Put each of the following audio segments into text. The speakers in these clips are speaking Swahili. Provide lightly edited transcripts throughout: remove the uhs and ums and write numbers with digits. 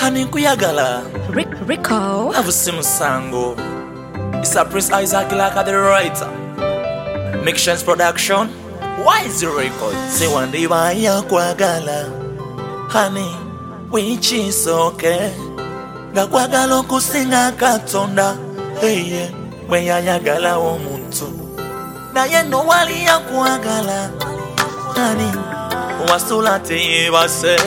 Hani kuyagala Rico. Avusimu sango. It's a Prince Isaac like the writer. Mixtions production. Why is the record? Say one day vaya kwagala. Hani which is okay. Gakwagala kusinga katonda. Hey when yayagala omuntu. Na yeno wali ya kwagala. Hani wasula te base.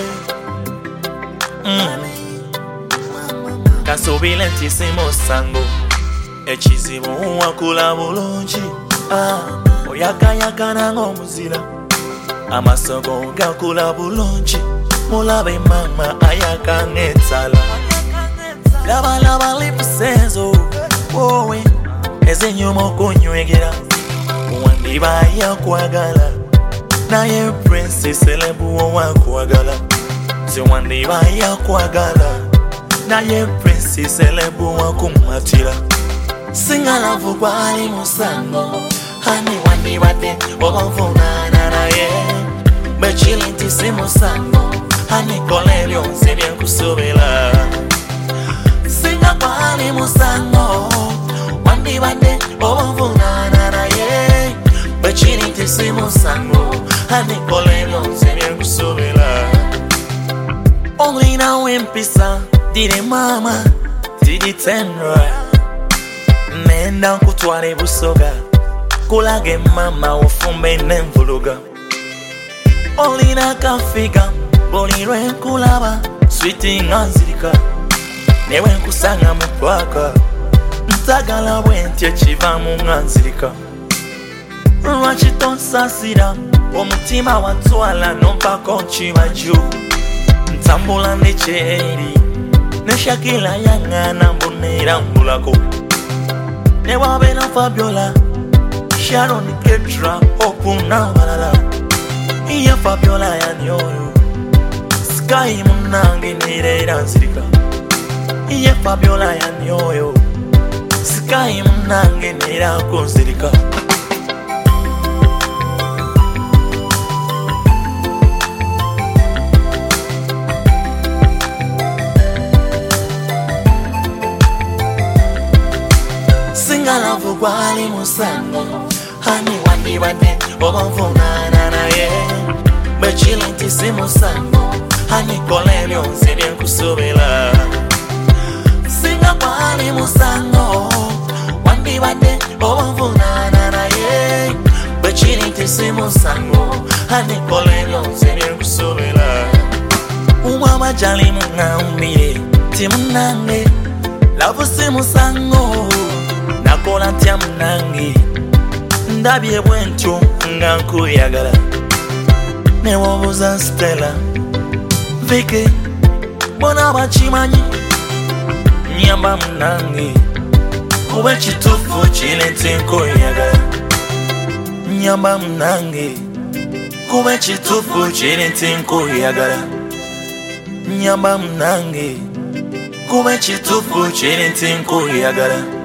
Kasobilentissimo sango ekizibu wakula bulungi oyagayagana ng'omuzira amasogo gakula bulungi mulabe mama ayaganga etsala labalaba lipusenzo wowe ezenyuma okunywegera wandiba yakwagala naye princess elebu wakwagala wandiba yakwagala naye princess elebu wakumatira singala vugwa ali musango hani wandibadde obavunana naye bekilintissimo sango hani kola ebyonse byenkusobera singa kwali musango wandibadde obavunana naye bekilintissimo sango hani kola ebyonse byenkusobera olina wempisa didi mama didi tenra nenda nkutwale busoga kulage mama ofumbe nenvuluga olina kafiga buli lwenkulaba switi nga nzirika newe nkusanga mu paka ntagala bwenti ekivamu nga nzirika lwaki tonsasira omutima watwala nompako nkibaju ntambula nekyeri neshakila yangana mbonera mbulako newabe na Fabiola Sharon Ketra okuna balala iya Fabiola yanyoyo Sky munange nirera nzirika iya Fabiola yanyoyo Sky munange nira konzirika Singalavu kwali musango hani wandibadde obavunana naye bekilintissimo sango hani kola ebyonse byenkusobera singa kwali musango wandibadde obavunana naye bekilintissimo sango hani kola ebyonse byenkusobera umwama jali mungambire timunange lavusi musango nakola ntya munange ndabye bwentyo nga nkuyagala newobuuza Stella Vicky bona bakimanyi nyamba munange kuba ekituufu kiri nti nkuyagala nyamba munange kuba ekituufu kiri nti nkuyagala nyamba munange kuba ekituufu kiri nti nkuyagala